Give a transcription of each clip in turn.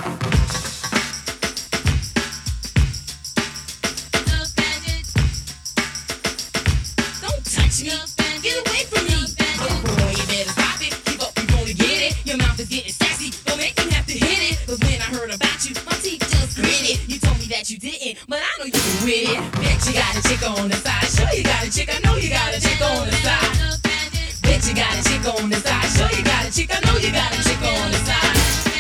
Don't touch me. Get away from me. Boy, you better stop it. Keep up, you gonna get it. Your mouth is getting sassy. Don't make me have to hit it. Cause when I heard about you, my teeth just gritted. You told me that you didn't, but I know you were with it. Bet you got a chick on the side. Sure you got a chick. I know you got a chick on the side. Bet you got a chick on the side. Sure you got a chick. I know you got a chick on the side.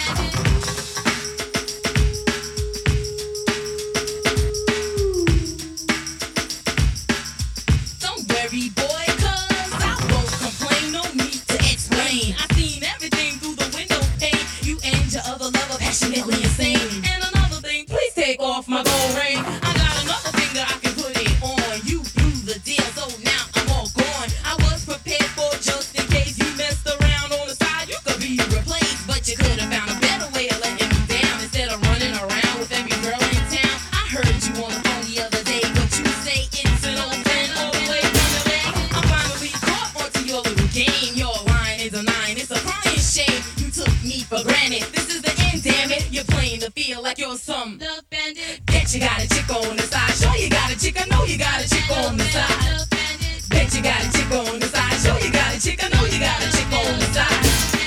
Don't worry, boy, cause I won't complain. No need to explain. I seen everything through the window pane. You and your other lover passionately insane. And another thing, please take off my gold ring. I got another finger I can put it on. You blew the deal, so now I'm all gone. I was prepared for just in case you messed around on the side. You could be replaced, but you could have found a better way of letting me down instead of running around with every girl in town. I heard you on the phone the other day, but you say it's an old friend all the way from the bay. I'm finally caught onto your little game. Your line is a 9, it's a crying shame. You took me for granted. This is the end, damn it. You're playing the field like you're some love bandit. Bet you got a chick on the side. Sure you got a chick. I know you got a chick on the side. Bet you got a chick on the side. Sure you got a chick. I know you got a chick on the side.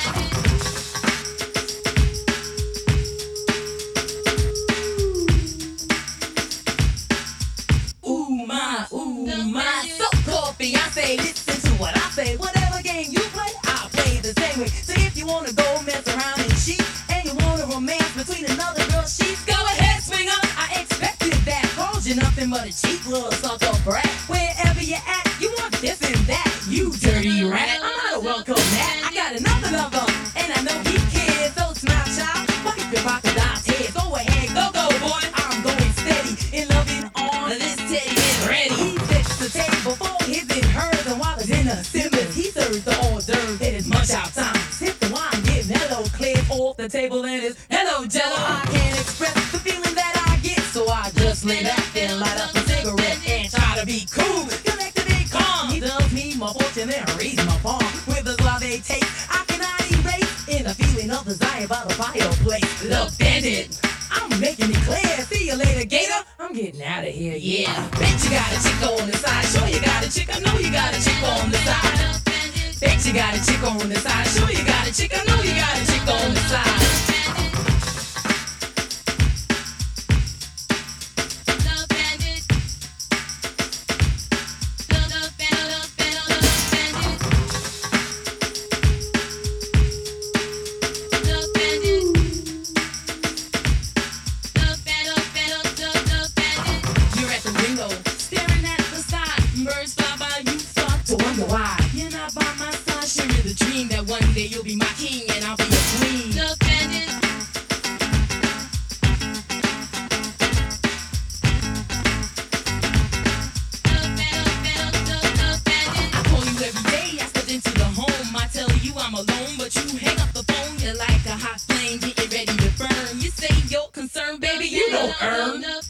Ooh my, so-called fiance, listen to what I say. Whatever game you play, I play the same way. So if you wanna go mess around and cheat, and you want a romance between another girl, she's go ahead, swing up. I expected that, cause you're nothing but a cheap little sucker brat. Wherever you at, you want this and that, you dirty rat. I'm not a welcome that. I got another lover, and I know he cares. So smile, child, fuck your crocodile's head. Go ahead, go, boy. I'm going steady in loving on this teddy is ready. He sets the table for his and hers, and while the dinner simmers, he serves the hors d'oeuvres. It is munch out time. Sip the wine, get mellow, clear off the table, and it's hello, Jello. I can't express the feeling that I get, so I just lay back and light up a cigarette and try to be cool, collected and calm. He does me my fortune and reads my palm with a suave taste. I cannot erase in a feeling of desire by the fireplace. The bandit, I'm making it clear. See you later, Gator. I'm getting out of here, yeah. Bet you got a chick on the side. Sure you got a chick. I know you got a chick on the side. Bet you got a chick on the side. Sure you got a chick. I know you got a chick on the side. You're at the window, staring at the sky. Birds fly by, you start to wonder why you're not by my side. Sharing the dream that one day you'll be my king and I'll be your queen. Love bandit. I call you every day. I step into the home. I tell you I'm alone, but you hang up the phone. You're like a hot flame, getting ready to burn. You say you're concerned, baby. You don't earn.